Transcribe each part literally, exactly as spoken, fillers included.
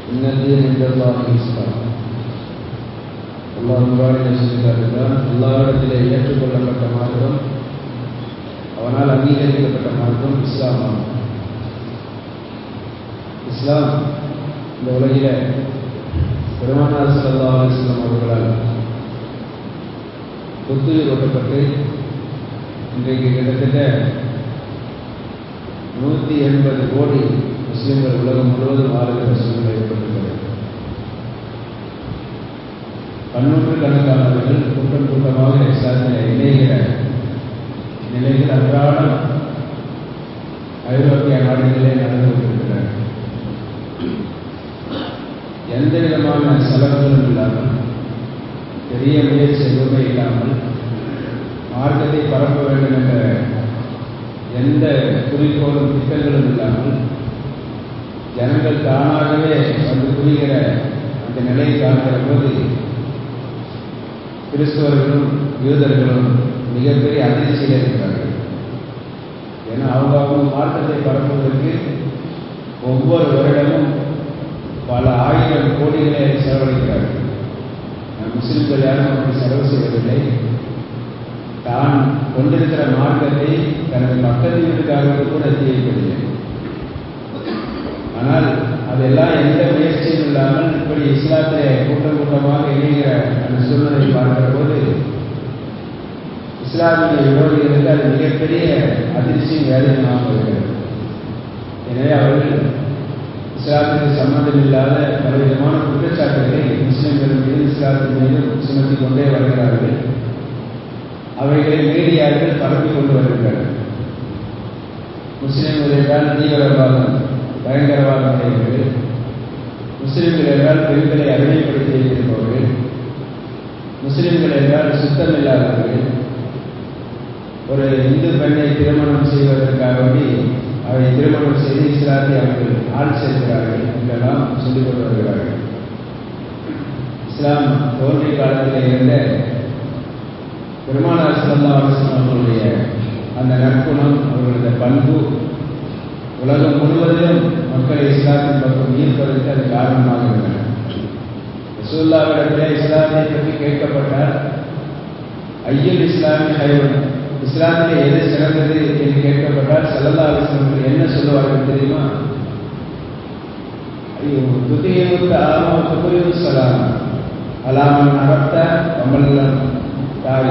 அல்லாஹ்விடத்திலே ஏற்றுக்கொள்ளப்பட்ட மார்க்கம், அவனால் அங்கீகரிக்கப்பட்ட மார்க்கம் இஸ்லாம் ஆகும். இஸ்லாம் இந்த உலகில பெருமானார் ஸல்லல்லாஹு அலைஹி வஸல்லம் அவர்களால் புத்துயிர் ஓட்டப்பட்டு இன்றைக்கு கிட்டத்தட்ட நூற்றி எண்பது கோடி முஸ்லிம்கள் உலகம் முழுவதும் வாழ்கிற சூழ்நிலை ஏற்பட்டுள்ளது. பன்னூற்று கணக்கானவர்கள் கூட்டம் கூட்டமாக இஸ்லாத்தில் இணைகிற நிலைகள் அன்றாடம் ஐரோப்பிய நாடுகளிலே நடந்து கொண்டிருக்கிறார். எந்த விதமான செலவுகளும் இல்லாமல், பெரிய முயற்சி எதுவுமே இல்லாமல், மார்க்கத்தை பரப்ப வேண்டும் என்ற எந்த குறிக்கோளும் திட்டங்களும் இல்லாமல் ஜனங்கள் தானாகவே வந்து குவிகிற அந்த நிலையை காண்கிற போது கிறிஸ்தவர்களும் யூதர்களும் மிகப்பெரிய அதிர்ச்சியில் இருக்கிறார்கள். ஏன்னா அவங்க அவங்க மார்க்கத்தை பரப்புவதற்கு ஒவ்வொரு வருடமும் பல ஆயிரம் கோடிகளை செலவழிக்கிறார்கள். முஸ்லிம்கள் யாரும் அப்படி செலவு செய்வதில்லை. தான் கொண்டிருக்கிற மார்க்கத்தை தனது பக்கத்து வீட்டுக்காரர்களுக்கு கூட எத்தியவில்லை. ஆனால் அதெல்லாம் எந்த முயற்சியும் இல்லாமல் இப்படி இஸ்லாத்திலே கூட்டம் கூட்டமாக இணைகிற அந்த சூழ்நிலை பார்க்கிற போது இஸ்லாமிய விரோதிகளுக்கு அது மிகப்பெரிய அதிர்ச்சியும் வேதனையாக இருக்கிறது. எனவே அவர்கள் இஸ்லாத்துக்கு சம்மந்தம் இல்லாத பலவிதமான குற்றச்சாட்டுகளை முஸ்லிம்கள் மீது இஸ்லாத்தின் மீதும் சுமத்தி கொண்டே வருகிறார்கள். அவைகளை மீடியாக்கள் பரப்பி கொண்டு வருகிறார்கள். முஸ்லிம்கள் என்றால் தீவிரவாதம், பயங்கரவாதம் உடையவர்கள், முஸ்லிம்கள் என்றால் பெண்களை அடிமைப்படுத்தி வைத்திருப்பவர்கள், முஸ்லிம்கள் என்றால் சுத்தமில்லாதவர்கள், ஒரு இந்து பெண்ணை திருமணம் செய்வதற்காக வேண்டி அவை திருமணம் செய்து இஸ்லாத்தை அவர்கள் ஆள் சேர்க்கிறார்கள் என்றெல்லாம் சொல்லிக் கொண்டு வருகிறார்கள். இஸ்லாம் தோன்றிய காலத்தில் இருந்த பெருமானார் ஸல்லல்லாஹு அலைஹி வஸல்லம் அவர்களுடைய அந்த நற்குணம், அவர்களுடைய பண்பு உலகம் முழுவதிலும் மக்களை இஸ்லாத்தின் பக்கம் ஈர்ப்பதற்கு அது காரணமாக இருந்தன. ரசூலுல்லாஹ்விடத்திலே இஸ்லாத்தை பற்றி கேட்கப்பட்டால் ஐயுல் இஸ்லாமி ஹைருன், இஸ்லாத்திலே எது சிறந்தது என்று கேட்கப்பட்டால் ஸல்லல்லாஹு அலைஹி வஸல்லம் என்ன சொல்லுவார்கள் தெரியுமா? ஐயோ துதியுத்த ஆமா துகுரு ஸலாம் அலாமன் அரப்த அமல்லம் தாரி.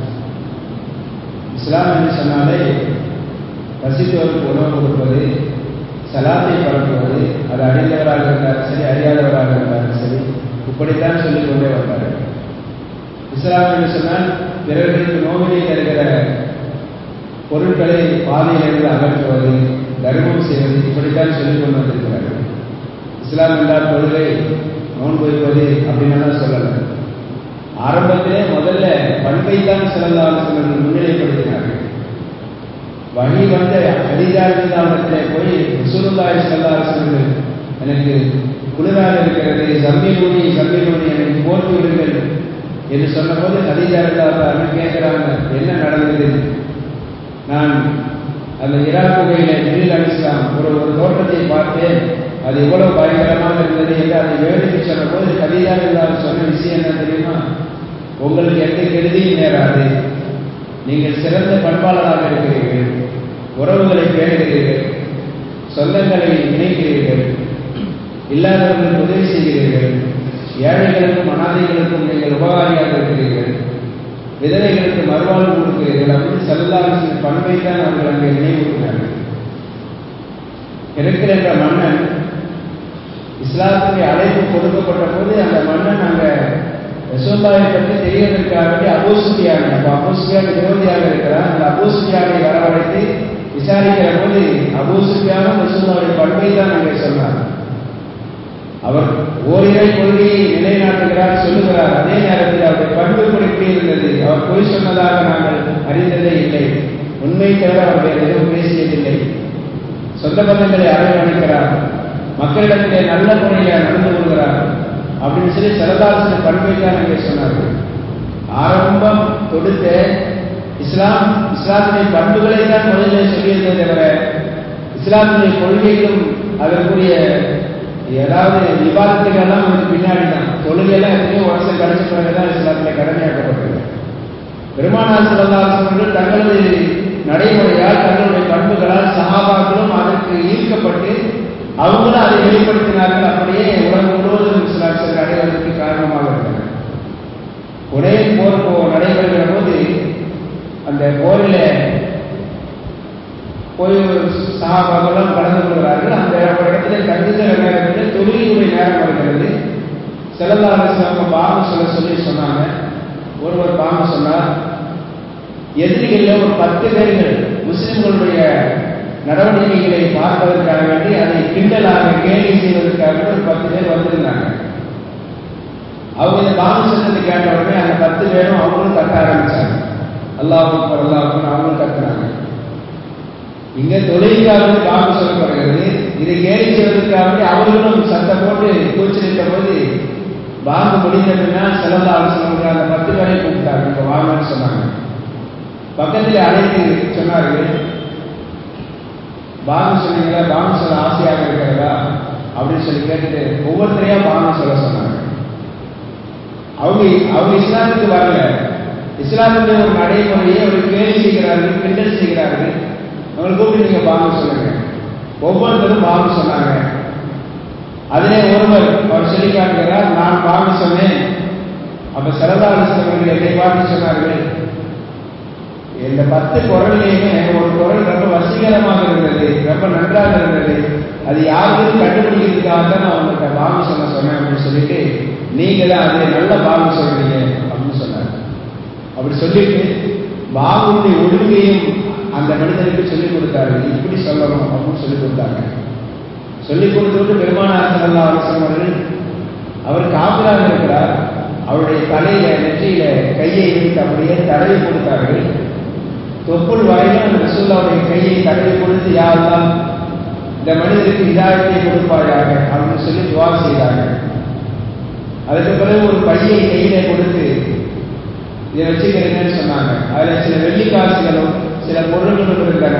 இஸ்லாம் என்று சொன்னாலே பசித்தோருக்கு உணவு கொடுப்பது, சலாத்தை பரப்புவது, அது அறிந்தவராக இருந்தாலும் சரி அறியாதவராக இருந்தாலும் சரி இப்படித்தான் சொல்லிக் கொண்டே வந்தார்கள். இஸ்லாம் என்று சொன்னால் பிறர்களுக்கு நோவினை தருகிற பொருட்களை பாதையிலிருந்து அகற்றுவது, தர்மம் செய்வது, இப்படித்தான் சொல்லிக் கொண்டு வந்திருக்கிறார்கள். இஸ்லாம் என்றால் தொழுகை, நோன்பு வைப்பது அப்படின்னு சொல்லலை. ஆரம்பத்திலே முதல்ல பண்பைத்தான் ஸல்லல்லாஹு அலைஹி வஸல்லம் முன்னிலைப்படுத்தினார்கள். வஹி வந்த கதீஜா ரலியல்லாஹு போய் ரசூலுல்லாஹி ஸல்லல்லாஹு அலைஹி வஸல்லம் எனக்கு குளிராக இருக்கிறது, ஜம்மீலூனி ஜம்மீலூனி எனக்கு போர்த்தி விடுங்கள் என்று சொன்னபோது கதீஜா ரலியல்லாஹு கேட்கிறாங்க, என்ன நடந்தது? நான் அந்த இரா குகையில ஜிப்ரீல் அலைஹிஸ்ஸலாம் ஒரு ஒரு தோட்டத்தை பார்த்தேன், அது எவ்வளவு பயங்கரமாக இருந்தது என்று அதை விவரித்து சொன்ன போது கதீஜா ரலியல்லாஹு சொன்ன விஷயம் என்ன தெரியுமா? உங்களுக்கு எந்த கெடுதியும் நேராது, நீங்கள் சிறந்த பண்பாளராக இருக்கிறீர்கள், உறவுகளை பேணுகிறீர்கள், சொந்தங்களை இணைக்கிறீர்கள், இல்லாதவர்களுக்கு உதவி செய்கிறீர்கள், ஏழைகளுக்கும் அனாதைகளுக்கும் நீங்கள் உபகாரியாக இருக்கிறீர்கள், விதவைகளுக்கு மறுவாழ்வு கொடுக்கிறீர்கள் அப்படின்னு ஸல்லல்லாஹு அலைஹி வஸல்லம் பண்பைத்தான் அவர்கள் அங்கே நினைவூட்டினார்கள். ஹெரக்கிள் என்ற மன்னன் இஸ்லாத்துடைய அழைப்பு கொடுக்கப்பட்ட போது அந்த மன்னன் அங்கே ரசூலுல்லாஹை பற்றி தெரியவதற்காக வேண்டி அபூ சுஃபியான், அப்போ அபூ சுஃபியான் விரோதியாக இருக்கிறார், அந்த அபூ சுஃபியானை வரவழைத்து விசாரிக்கிற போது அபூ சுஃபியானும் ரசூலுல்லாஹுடைய பண்பை தான் அங்கே சொன்னார். அவர் ஓரிரை கொள்கையை நிலைநாட்டுகிறார் சொல்லுகிறார், அதே நேரத்தில் அவருடைய பண்பு எப்படி இருந்தது? அவர் பொய் சொன்னதாக நாங்கள் அறிந்ததே இல்லை, உண்மை தவிர அவர் எதுவும் பேசியதில்லை, சொந்த பந்தங்களை அரவணைக்கிறார், மக்களிடத்திலே நல்ல முறையில் நடந்து கொள்கிறார் அப்படின்னு சொல்லி ஸல்லல்லாஹு பண்பை தான் அங்கே சொன்னார்கள். ஆரம்பம் கொடுத்த இஸ்லாம் இஸ்லாத்துடைய பண்புகளை தான் முதலில் சொல்லியிருந்ததை தவிர இஸ்லாத்துடைய கொள்கைகளும் அதற்குரிய ஏதாவது விவாதத்துக்கெல்லாம் கொஞ்சம் பின்னாடி தான். தொழுகையெல்லாம் எத்தனையோ வருஷம் கழிச்ச பிறகுதான் இஸ்லாத்தில் கடமையாக்கப்பட்டது. பெருமானார் ஸல்லல்லாஹு அலைஹி வஸல்லம் தங்களது நடைமுறையால் தங்களுடைய பண்புகளால் சஹாபாக்களும் அதற்கு ஈர்க்கப்பட்டு அவங்களும் அதை வெளிப்படுத்தினார்கள். அப்படியே உலகம் முழுவதும் இஸ்லாத்தை அடைவதற்கு காரணமாக இருந்தனர். ஒரே போர் போ நடைபெறுகிற போது அந்த போரில் போய் சஹாபாக்களும் கலந்து கொள்கிறார்கள். அந்த இடத்துல தங்குகிற நேரத்தில் தொழுகையுடைய நேரம் வருகிறது. ஸல்லல்லாஹு அலைஹி வஸல்லம் பாங்கு சொல்ல சொல்லி சொன்னாங்க. ஒருவர் பாங்கு சொன்னார். எதிரிகளில் ஒரு பத்து பேர்கள் முஸ்லிம்களுடைய நடவடிக்கைகளை பார்ப்பதற்காக வேண்டி அதை கிண்டலாக கேலி செய்வதற்காக ஒரு பத்து பேர் வந்திருந்தாங்க. அவங்க இந்த பாங்கு சொன்னதை கேட்ட உடனே அந்த பத்து பேரும் அவங்களும் கத்த ஆரம்பிச்சாங்க. அல்லாஹ் அக்பர் அல்லாஹ் அக்பர் அவங்களும் கத்துனாங்க. இங்க தொழிலுக்காக பாங்கு சொல்லப்படுகிறது. இதை கேலி செய்வதற்காக அவர்களும் சத்தம் போட்டு கூச்சலிட்ட போது பாங்கு முடிந்ததுன்னா ஸல்லல்லாஹு அலைஹி வஸல்லம் அந்த பத்து பேரை கூப்பிட்டாங்க. இங்க வாங்கன்னு சொன்னாங்க. பக்கத்தில் அழைத்து சொன்னார்கள், பாங்கு சொன்னீங்களா, பாங்கு சொல்ல ஆசையாக இருக்கிறதா அப்படின்னு சொல்லி கேட்டுட்டு ஒவ்வொருத்தரையா பாங்கு சொல்ல சொன்னாங்க. அவங்க அவங்க இஸ்லாமுக்கு வரல. இஸ்லாமுடைய ஒரு நடைமுறையை ஒரு கேலி செய்கிறார்கள், கிண்டல் செய்கிறார்கள். அவங்களை கூப்பிட்டு நீங்க பாங்கு சொல்லுங்க. ஒவ்வொருத்தரும் பாங்கு சொன்னாங்க. அதிலே ஒருவர் அவர் சொல்லி காட்டுகிறார், நான் பாங்கு சொன்னேன். அப்ப ஸல்லல்லாஹு அலைஹி வஸல்லம் என்னை பார்த்து சொன்னார்கள், இந்த பத்து குரல்லையுமே ஒரு குரல் ரொம்ப வசீகரமாக இருந்தது, ரொம்ப நன்றாக இருந்தது. அது யாருக்கும் கண்டுபிடிக்கிறதுக்காக தான் நான் உங்கள்கிட்ட பாங்கு சொல்ல சொன்னேன் அப்படின்னு சொல்லிட்டு நீங்க தான் அதே நல்ல பாங்கு சொல்றீங்க அப்படின்னு சொன்னாங்க. அப்படி சொல்லிட்டு பாங்குடைய ஒழுங்கையும் அந்த மனிதனுக்கு சொல்லிக் கொடுத்தார்கள். இப்படி சொல்லணும் அப்படின்னு சொல்லிக் கொடுத்தாங்க. சொல்லிக் கொடுத்துட்டு பெருமானார் ஸல்லல்லாஹு அலைஹி வஸல்லம் அவர்கள் அவர் காபிராக இருக்கிறார். அவருடைய தலையில நெற்றியில கையை வைத்து அப்படியே தடவி கொடுத்தார்கள். தொப்புள் வரையிலும் அந்த ரசூலுல்லாஹ்வுடைய கையை தடவி கொடுத்து, யா அல்லாஹ் இந்த மனிதருக்கு ஹிதாயத்தை கொடுப்பாயாக அப்படின்னு சொல்லி துஆ செய்தாங்க. அதுக்கு பிறகு ஒரு பையை கையில கொடுத்து இதை வச்சுக்கிறேன்னு சொன்னாங்க. அதில் சில வெள்ளிக்காசுகளும் சில பொருள்களும் இருந்தன.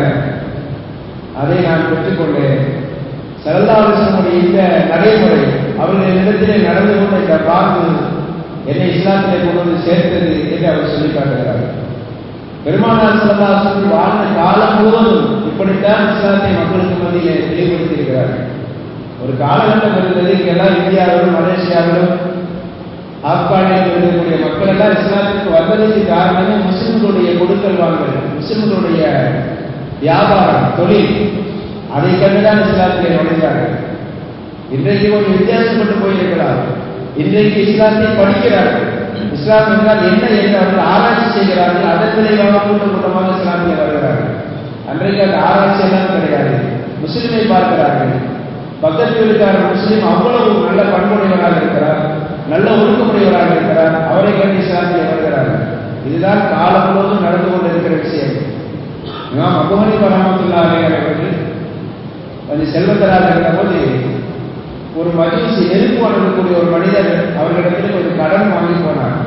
அதை நான் பெற்றுக்கொண்டேன். ஸல்லல்லாஹு அலைஹி வஸல்லம் இந்த நடைமுறை அவர்களிடத்திலே நடந்து கொண்ட இந்த பாங்கு என்னை இஸ்லாத்திலே கொண்டு வந்து சேர்த்தது என்று அவர் சொல்லி காட்டுகிறார். பெருமானார் ஸல்லல்லாஹு அலைஹி வஸல்லம் வாழ்ந்த காலம் முழுவதும் இப்படித்தான் இஸ்லாத்தை மக்களுக்கு மத்தியிலே தெளிவுபடுத்தியிருக்கிறார்கள். ஒரு காலகட்டம் இருந்தது, இங்கெல்லாம் இந்தியாவிலும் மலேசியாவிலும் ஆப்கானில் இருக்கக்கூடிய மக்கள் எல்லாம் இஸ்லாத்துக்கு வந்ததற்கு காரணமே முஸ்லிம்களுடைய கொடுக்கல் வாங்கல், முஸ்லிம்களுடைய வியாபாரம், தொழில், அதை கண்டுதான் இஸ்லாத்திலே நுழைந்தார்கள். இன்றைக்கு கொஞ்சம் வித்தியாசப்பட்டு போயிருக்கிறார். இன்றைக்கு இஸ்லாத்தை படிக்கிறார்கள். இஸ்லாம் என்றால் என்ன என்று அவர்கள் ஆராய்ச்சி செய்கிறார்கள். அதன் விளைவாக கூட்டம் கூட்டமாக இஸ்லாமில் வருகிறார்கள். அன்றைக்கு அந்த ஆராய்ச்சி எல்லாம் கிடையாது. முஸ்லிமை பார்க்கிறார்கள். பக்கத்தில் இருக்கிற முஸ்லிம் அவ்வளவு நல்ல பண்புடையவராக இருக்கிறார், நல்ல ஒழுக்கமுடையவராக இருக்கிறார், அவரை கண்டு இஸ்லாமில் வருகிறார்கள். இதுதான் காலம் முழுவதும் நடந்து கொண்டிருக்கிற விஷயம். இமாம் அபூ ஹனீஃபா ரஹ்மத்துல்லாஹி அலைஹி அவர்கள் கொஞ்சம் செல்வந்தராக இருந்த போது ஒரு மஜூசி நெருப்பு வணங்கக்கூடிய ஒரு மனிதர் அவர்களிடத்தில் கொஞ்சம் கடன் வாங்கி போனார்.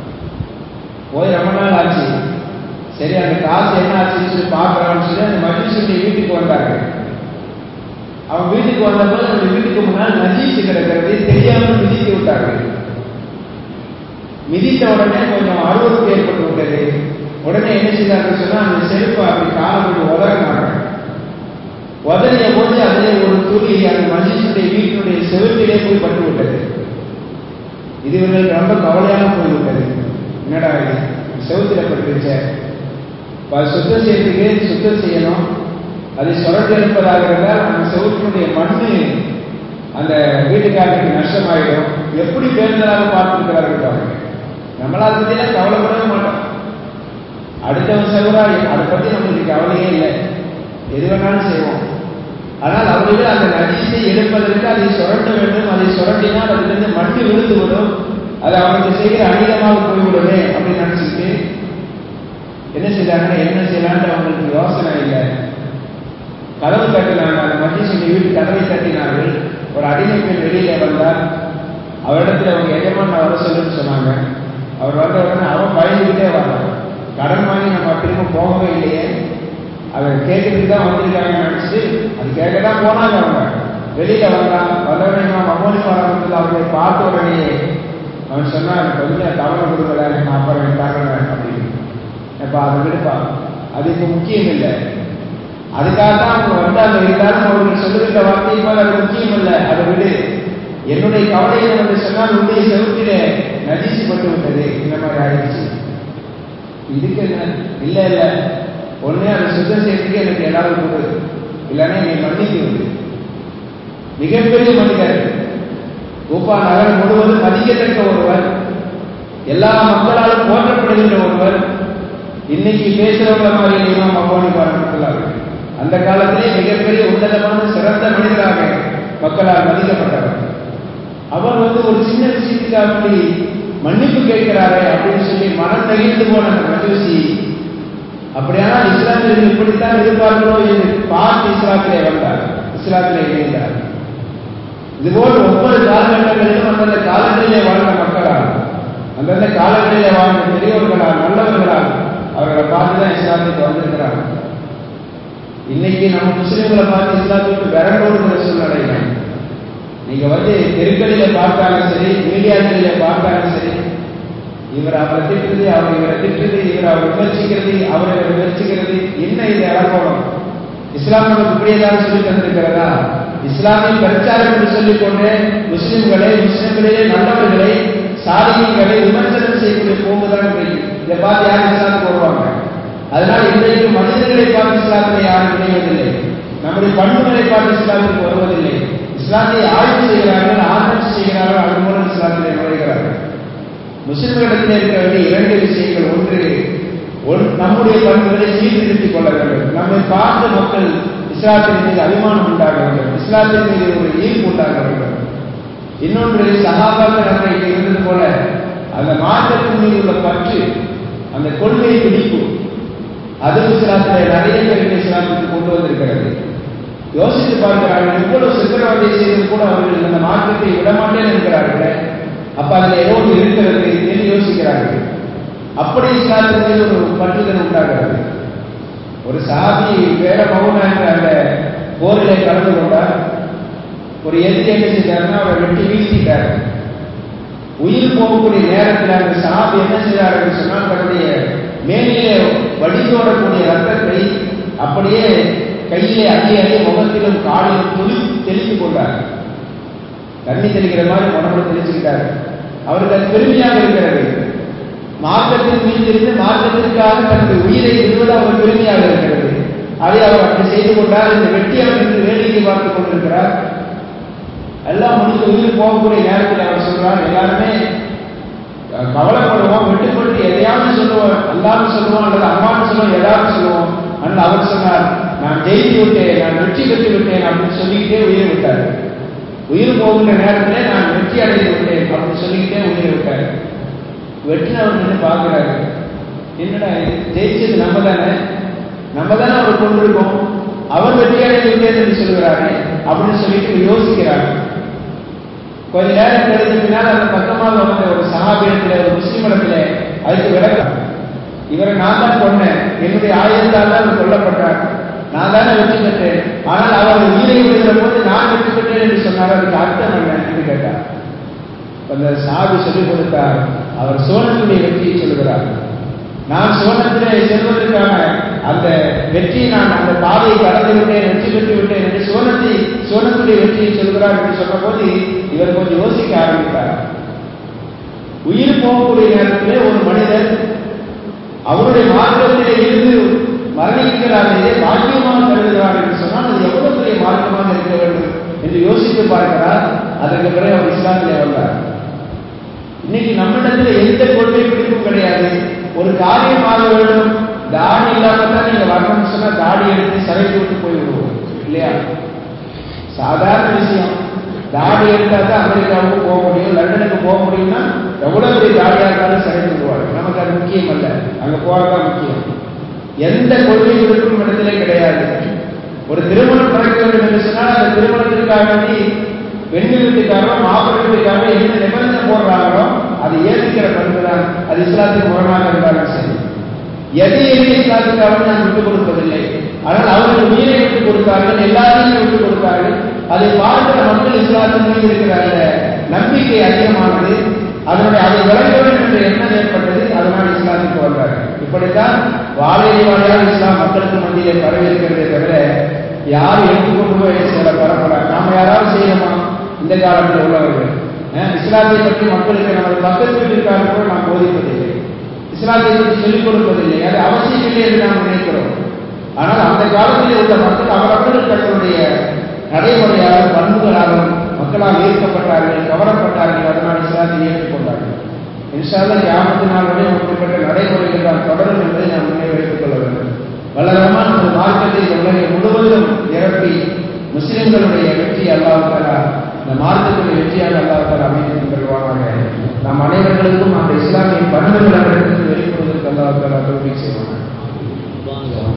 போய் ரொம்ப நாள் ஆச்சு. சரி, அந்த காசு என்ன ஆச்சுன்னு சொல்லி பார்க்கறான்னு சொல்லி அந்த மஜூசியுடைய வீட்டுக்கு வந்தாங்க. அவன் வீட்டுக்கு வந்தபோது அந்த வீட்டுக்கு முன்னால் நஜீஸ் கிடக்கிறது தெரியாமல் மிதித்து விட்டார்கள். மிதித்த உடனே கொஞ்சம் அருவருப்பு ஏற்பட்டு விட்டது. உடனே என்ன செய்தார்கள் சொன்னா அந்த செருப்பை அப்படி காலம் கொஞ்சம் உதறினாங்க. உதறிய போது அதிலே ஒரு துளி அந்த மஜீஸுடைய வீட்டினுடைய செவத்திலே போய் பட்டு விட்டது. இது இவர்களுக்கு ரொம்ப கவலையாக போய்விட்டது. என்னடா இது செவத்தில பட்டுருச்ச, சுத்தம் செய்யறதுக்கு சுத்தம் செய்யணும், அதை சுரண்டு எடுப்பதாக இருந்தால் அந்த செவத்தினுடைய மண்ணு அந்த வீட்டுக்காரருக்கு நஷ்டமாயிடும். எப்படி பேருந்தலாக பார்த்துருக்கிறார்கள் பாருங்க. நம்மளால் பற்றியெல்லாம் கவலைப்படவே மாட்டோம். அடுத்தவன் செவராய் அதை பற்றி நம்மளுக்கு கவலையே இல்லை, எது வேணாலும் செய்வோம். ஆனால் அவர்கள் அந்த நஜீஸை எடுப்பதற்கு அதை சுரண்ட வேண்டும். அதை சுரண்டினால் அதிலிருந்து மண்ணு விழுந்து விடும், அது அவனுக்கு செய்கிற அநீதமாக போய்விடுமே அப்படின்னு நினைச்சிட்டு என்ன செய்தாங்கன்னா என்ன செய்யலான்னு அவங்களுக்கு யோசனை இல்லை. கதவு தட்டினாங்க. அந்த மஜீஸுடைய வீட்டு கதவை தட்டினார்கள். ஒரு அடிமை பெண் வெளியில வந்தார். அவரிடத்துல அவங்க எஜமான் வர சொல்லுன்னு சொன்னாங்க. அவர் வந்த உடனே அவன் பயந்துகிட்டே வர்றான். கடன் வாங்கி நம்ம திரும்ப போகவே இல்லையே, அதை கேட்கறதுக்கு தான் வந்திருக்காங்கன்னு நினைச்சிட்டு அது கேட்கதான் போனாங்க. அவங்க வெளியில வந்தான். வந்தவனே அமோனி பாராமத்தில் அவர்களை பார்த்த உடனே அவன் சொன்னான், கொஞ்சம் கவனம் கொடுக்கல, நான் அப்புறம் தரேன் அப்படின்னு. எப்பா அதை விடுப்பா, அது இப்போ முக்கியம் இல்லை. அதுக்காக தான் அவங்க வந்தாங்க. இருந்தாலும் அவர்கள் சொல்லுகின்ற வார்த்தை போல அது முக்கியம் இல்லை, அதை விடு. என்னுடைய கவலை என்று சொன்னால் உன்னுடைய செவத்திலே நஜீசு பட்டு விட்டது, இந்த மாதிரி ஆயிடுச்சு. இதுக்கு என்ன? இல்லை இல்லை, ஒன்னே அதை சுத்தம் செய்யறதுக்கு எனக்கு ஏதாவது கொடு, இல்லைன்னா என்னை மன்னித்து விடு. மிகப்பெரிய மனிதர், கூப்பா நகரம் முழுவதும் மதிக்கத்தக்க ஒருவர், எல்லா மக்களாலும் போற்றப்படுகின்ற ஒருவர். இன்னைக்கு பேசுறவங்கள மாதிரி இமாம் அபூ ஹனீஃபா அந்த காலத்திலே மிகப்பெரிய உன்னதமான சிறந்த மனிதராக மக்களால் மதிக்கப்பட்டவர். அவர் வந்து ஒரு சின்ன விஷயத்துக்கு அப்படி மன்னிப்பு கேட்கிறாரே அப்படின்னு சொல்லி மனம் நெகிழ்ந்து போன அந்த மஜூசி, அப்படியானால் இஸ்லாமியர்கள் இப்படித்தான் எதிர்பார்க்கிறோ என்று பார்த்து இஸ்லாத்திலே வந்தார், இஸ்லாத்திலே இணைந்தார். இதுபோல் ஒவ்வொரு காலகட்டங்களிலும் அந்தந்த காலங்களிலே வாழ்ந்த மக்களால், அந்தந்த காலங்களிலே வாழ்ந்த பெரியவர்களால், நல்லவர்களால் அவர்களை பார்த்துதான் இஸ்லாத்துக்கு வந்திருக்கிறாங்க. இன்னைக்கு நம்ம முஸ்லிம்களை பார்த்து இஸ்லாத்துக்கு விரண்டோடுகிற சூழ்நிலை. நீங்க வந்து தெருக்களில பார்த்தாலும் சரி, மீடியாக்களில பார்த்தாலும் சரி, இவர் அவரை திட்டுறது, அவர் இவரை திட்டுறது, இவர் அவர் விமர்சிக்கிறது, அவரை விமர்சிக்கிறது. என்ன இது இழப்போம்? இஸ்லாம் நமக்கு இப்படி ஏதாவது சொல்லி தந்திருக்கிறதா? இஸ்லாமிய பிரச்சாரம் என்று சொல்லிக் கொண்டு முஸ்லிம்களை, முஸ்லிம்களிலே நல்லவர்களை, சாதிகளை விமர்சனம் செய்யக்கூடிய போகுதான் இன்றைக்கு. இதை பார்த்து யாரும் இஸ்லாத்துக்கு வருவாங்க? அதனால் இன்றைக்கு மனிதர்களை பார்த்து இஸ்லாத்திலே யாரும் இணைவதில்லை, நம்முடைய பண்புகளை பார்த்து இஸ்லாத்துக்கு வருவதில்லை. இஸ்லாத்தை ஆய்வு செய்கிறார்கள், ஆராய்ச்சி செய்கிறார்கள், அதன் மூலம் இஸ்லாத்திலே நுழைகிறார்கள். முஸ்லிம்களிடத்தில் இருக்க வேண்டிய இரண்டு விஷயங்கள். ஒன்று, ஒன் நம்முடைய பண்புகளை சீர்திருத்திக் கொள்ள வேண்டும். நம்மை பார்த்து மக்கள் இஸ்லாத்தின் மீது அபிமானம் உண்டாக வேண்டும், இஸ்லாத்தின் மீது ஒரு ஈர்ப்பு உண்டாக வேண்டும். இன்னொன்று, சஹாபாக்கள் அன்றைக்கு இருந்தது போல அந்த மார்க்கத்தின் மீது உள்ள பற்று, அந்த கொள்கை பிடிப்பு, அது இஸ்லாத்திலே நிறைய பேருக்கு இஸ்லாத்துக்கு கொண்டு வந்திருக்கிறது. யோசித்து பார்க்கிறார்கள், இவ்வளவு சித்திரவதை செய்து கூட அவர்கள் இந்த மார்க்கத்தை விடமாட்டேன் என்கிறார்கள். அப்ப அதில் ஏதோ ஒன்று இருக்கிறது என்று யோசிக்கிறார்கள். அப்படி இஸ்லாத்தின் மீது ஒரு பற்றுதல் உண்டாகிறது. ஒரு சாதி வேற மௌனா என்ற அந்த போரிலே கலந்து கொண்டார். ஒரு எதிரி என்ன செய்தார்னா அவரை வெட்டி வீழ்த்திட்டார். உயிர் போகக்கூடிய நேரத்தில் அந்த சாபி என்ன செய்தார் என்று சொன்னால், தன்னுடைய மேலே வடிந்தோடக்கூடிய ரத்தத்தை அப்படியே கையிலே அள்ளி அள்ளி முகத்திலும் காலிலும் துளி தெளித்துக் கொண்டார். தண்ணி தெளிக்கிற மாதிரி உடம்புல தெளிச்சுக்கிட்டார். அவருக்கு அது பெருமையாக இருக்கிறது. மார்க்கத்தின் மீது இருந்து மார்க்கத்திற்காக தன்னுடைய உயிரை விடுவது அவர் பெருமையாக இருக்கிறது. அதை அவர் அப்படி செய்து கொண்டார். இந்த வெட்டியார் என்று வேடிக்கை பார்த்துக் கொண்டிருக்கிறார். எல்லாம் முடிந்து உயிர் போகக்கூடிய நேரத்தில் அவர் சொல்றார், எல்லாருமே கவலைப்படுவோம், வெட்டுப்பட்டு எதையாவது சொல்லுவோம், அல்லான்னு சொல்லுவோம் அல்லது அம்மான்னு சொல்லுவோம், ஏதாவது சொல்லுவோம். ஆனால் அவர் சொன்னார், நான் ஜெயித்து விட்டேன், நான் வெற்றி பெற்று விட்டேன் அப்படின்னு சொல்லிக்கிட்டே உயிரை விட்டார். உயிர் போகின்ற நேரத்திலே நான் வெற்றி அடைந்து விட்டேன் அப்படின்னு சொல்லிக்கிட்டே உயிரை விட்டார். வெற்றினவர் நின்று பார்க்கிறாரு, என்னடா ஜெயிச்சது நம்ம தானே, நம்ம தானே அவர் கொண்டிருக்கோம், அவர் வெற்றி அடைந்து விட்டேன் என்று சொல்கிறாரு அப்படின்னு சொல்லிட்டு யோசிக்கிறார். கொஞ்ச நேரம் கழிந்த பின்னால் அந்த பக்கமாக வந்த ஒரு சஹாபியத்தில், ஒரு முஸ்லிம் இடத்துல அதுக்கு விளக்கம், இவரை நான் தான் கொண்டேன், என்னுடைய ஆயுதத்தால் தான் அவர் கொல்லப்பட்டார், நான் தானே வெற்றி பெற்றேன், ஆனால் அவர் உயிரை விடுகிற போது நான் வெற்றி பெற்றேன் என்று சொன்னார், அதுக்கு அர்த்தம் என்ன என்று கேட்டார். அந்த சாபி சொல்லிக் கொடுத்தார், அவர் சோனத்துடைய வெற்றியை சொல்லுகிறார். நான் சோனத்திலே செல்வதற்கான அந்த வெற்றியை, நான் அந்த பாதையை கடந்து விட்டேன், வெற்றி பெற்று விட்டேன் என்று சோனத்தை சோனத்துடைய வெற்றியை சொல்கிறார் என்று சொன்ன போது இவர் கொஞ்சம் யோசிக்க ஆரம்பித்தார். உயிர் போகக்கூடிய நேரத்திலே ஒரு மனிதர் அவருடைய மார்க்கத்திலே இருந்து மரணிக்கிறார்களே பாக்கியமாக கருதுகிறார் என்று சொன்னால் அது எவ்வளவு பெரிய மார்க்கமாக இருக்க வேண்டும் என்று யோசித்து பார்க்கிறார். அதற்கு பிறகு அவர் இஸ்லாத்திலே வந்தார். இன்னைக்கு நம்மிடத்தில் எந்த கொள்கை பிடிப்பும் கிடையாது. ஒரு காரியம் ஆக வேண்டும், தாடி இல்லாமல் தான் நீங்க வரணும்னு சொன்னா தாடி எடுத்து சரைத்து விட்டு போய் விடுவோம் இல்லையா? சாதாரண விஷயம். தாடி எடுத்தா தான் அமெரிக்காவுக்கு போக முடியும், லண்டனுக்கு போக முடியும்னா எவ்வளவு பெரிய தாடியா இருந்தாலும் சரைத்து விடுவாங்க. நமக்கு அது முக்கியம் அல்ல, அங்க போறதான் முக்கியம். எந்த கொள்கை விடுப்பும் இடத்திலே கிடையாது. ஒரு திருமணம் நடக்க வேண்டும் என்று சொன்னால் அந்த திருமணத்திற்காக வேண்டி பெண்ணு வீட்டுக்காரோ மாப்பிள்ளை வீட்டுக்காரோ என்ன நிபந்தனை போடுறாங்களோ அதை ஏற்றுக்கிற பண்பு தான். அது இஸ்லாத்துக்கு முரணாக இருந்தாலும் சரி. எதையுமே இஸ்லாத்துக்காக நான் விட்டுக் கொடுப்பதில்லை. ஆனால் அவர்கள் உயிரை விட்டுக் கொடுத்தார்கள், எல்லாத்தையும் விட்டுக் கொடுத்தார்கள். அதை பார்க்கிற மக்கள் இஸ்லாத்தின் மீது இருக்கிற அந்த நம்பிக்கை அதிகமானது, அதனுடைய அதை விளங்க வேண்டும் என்ற எண்ணம் ஏற்பட்டது. அதனால் இஸ்லாத்துக்கு வந்தார்கள். இப்படித்தான் வாழையை வாழையாக இஸ்லாம் மக்களுக்கு மத்தியிலே பரவி இருக்கிறதே தவிர யார் எடுத்துக்கொண்டு போய் சில பரப்பலாம். நாம யாராவது செய்யணுமா? இந்த காலத்தில் உள்ளவர்கள் இஸ்லாத்தை பற்றி மக்களுக்கு நமது பக்கத்து வீட்டிற்காக கூட நாம் போதிப்பதில்லை, இஸ்லாத்தை பற்றி சொல்லிக் கொடுப்பதில்லை. அது அவசியம் இல்லை என்று நாம் நினைக்கிறோம். ஆனால் அந்த காலத்திலே உள்ள மக்கள் அவரவர்கள் தங்களுடைய நடைமுறையாலும் பண்புகளாலும் மக்களால் ஈர்க்கப்பட்டார்கள், கவரப்பட்டார்கள். அதனால் இஸ்லாத்தை ஏற்றுக்கொண்டார்கள். இன்ஷா அல்லாஹ் கியாமத் நாள் வரை அப்படிப்பட்ட நடைமுறைகள் தான் தொடரும் என்பதை நாம் நினைவு வைத்துக் கொள்ள வேண்டும். வல்லரமான ஒரு மார்க்கத்தை இந்த உலகை முழுவதும் நிரப்பி முஸ்லிம்களுடைய வெற்றி அல்லாஹ் தஆலா, இந்த மார்க்கத்துடைய வெற்றியாக அல்லாஹ் தஆலா அமைத்து தருவானாக. நாம் அனைவர்களுக்கும் அந்த இஸ்லாமிய பண்புகள் அவர்களுக்கு வெளிப்படுவதற்கு அல்லாஹ் தஆலா தௌஃபீக் செய்வானாக.